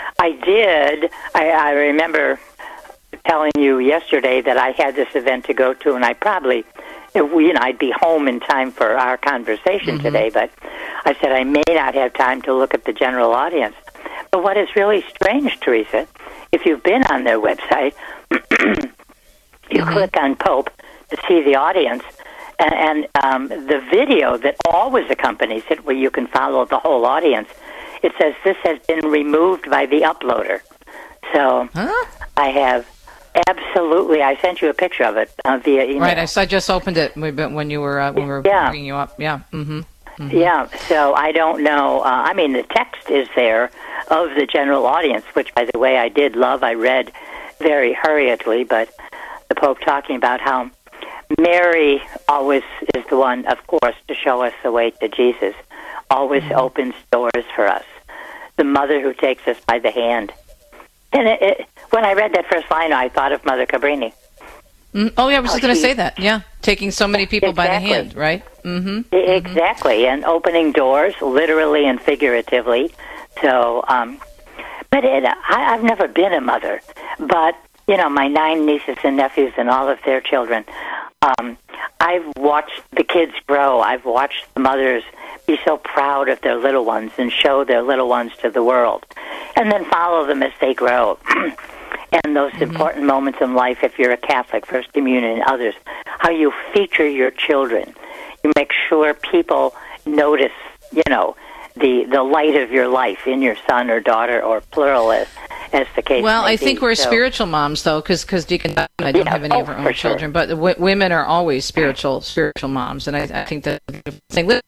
I remember telling you yesterday that I had this event to go to, and I'd be home in time for our conversation today, but I said I may not have time to look at the general audience. But what is really strange, Teresa, if you've been on their website, you click on Pope to see the audience, and the video that always accompanies it, where you can follow the whole audience, it says this has been removed by the uploader. So I have absolutely. I sent you a picture of it via email.
Right, I just opened it when you were when we were bringing you up. Yeah. Mm-hmm. Mm-hmm.
Yeah. So I don't know. The text is there of the general audience, which, by the way, I did love. I read very hurriedly, but the Pope talking about how Mary always is the one, of course, to show us the way to Jesus, always opens doors for us, the mother who takes us by the hand. And when I read that first line, I thought of Mother Cabrini.
Oh, yeah, I was just going to say that, yeah, taking so many people by the hand, right? Mm-hmm.
Exactly, and opening doors, literally and figuratively. So, but I've never been a mother, but, my 9 nieces and nephews and all of their children, I've watched the kids grow. I've watched the mothers be so proud of their little ones and show their little ones to the world, and then follow them as they grow. And those important moments in life, if you're a Catholic, First Communion and others, how you feature your children. You make sure people notice, the light of your life in your son or daughter, or plural as the case may be.
Well, I think we're spiritual moms, though, because Deacon and I don't have any of our own children, but women are always spiritual moms, and I think that thing.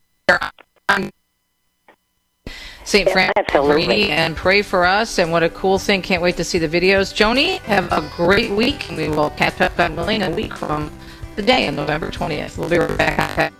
St. Francis Cabrini, and pray for us, and what a cool thing. Can't wait to see the videos. Joni, have a great week. We will catch up, God willing, a week from the day on November 20th. We'll be right back. Okay.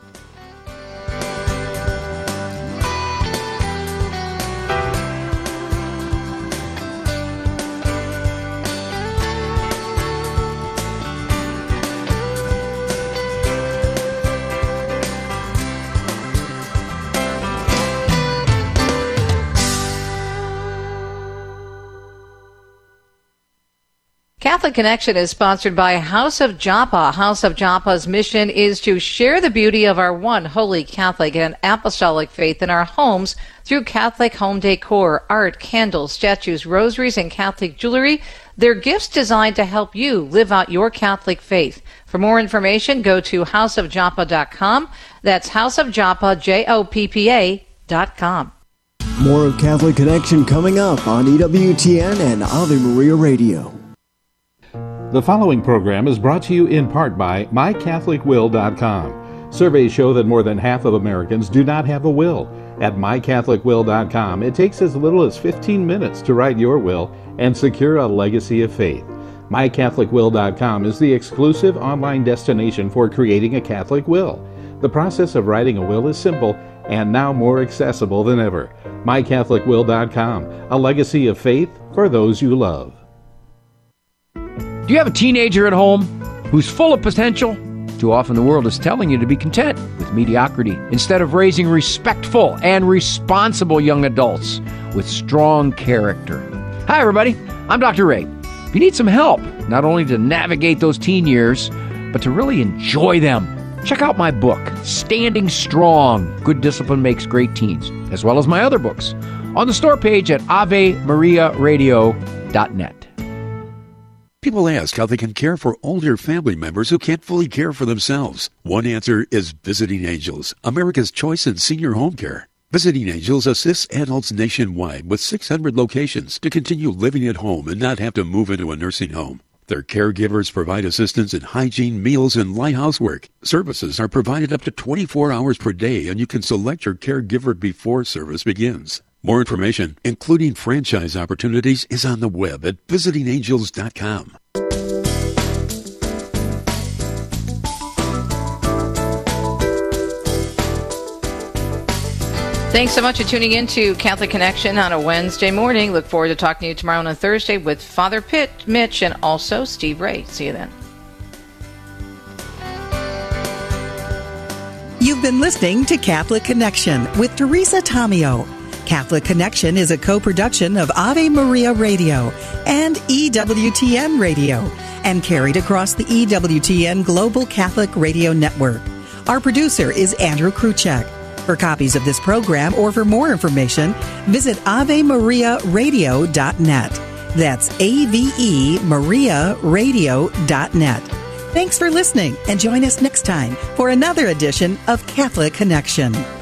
Catholic Connection is sponsored by House of Joppa. House of Joppa's mission is to share the beauty of our one holy Catholic and apostolic faith in our homes through Catholic home decor, art, candles, statues, rosaries, and Catholic jewelry. They're gifts designed to help you live out your Catholic faith. For more information, go to houseofjoppa.com. That's houseofjoppa, JOPPA.com.
More of Catholic Connection coming up on EWTN and Ave Maria Radio.
The following program is brought to you in part by MyCatholicWill.com. Surveys show that more than half of Americans do not have a will. At MyCatholicWill.com, it takes as little as 15 minutes to write your will and secure a legacy of faith. MyCatholicWill.com is the exclusive online destination for creating a Catholic will. The process of writing a will is simple and now more accessible than ever. MyCatholicWill.com, a legacy of faith for those you love.
Do you have a teenager at home who's full of potential? Too often the world is telling you to be content with mediocrity instead of raising respectful and responsible young adults with strong character. Hi, everybody. I'm Dr. Ray. If you need some help, not only to navigate those teen years, but to really enjoy them, check out my book, Standing Strong, Good Discipline Makes Great Teens, as well as my other books on the store page at AveMariaRadio.net.
People ask how they can care for older family members who can't fully care for themselves. One answer is Visiting Angels, America's choice in senior home care. Visiting Angels assists adults nationwide with 600 locations to continue living at home and not have to move into a nursing home. Their caregivers provide assistance in hygiene, meals, and light housework. Services are provided up to 24 hours per day, and you can select your caregiver before service begins. More information, including franchise opportunities, is on the web at visitingangels.com.
Thanks so much for tuning in to Catholic Connection on a Wednesday morning. Look forward to talking to you tomorrow on Thursday with Father Mitch, and also Steve Ray. See you then.
You've been listening to Catholic Connection with Teresa Tomeo. Catholic Connection is a co-production of Ave Maria Radio and EWTN Radio and carried across the EWTN Global Catholic Radio Network. Our producer is Andrew Kruchek. For copies of this program or for more information, visit AveMariaRadio.net. That's AveMariaRadio.net. Thanks for listening, and join us next time for another edition of Catholic Connection.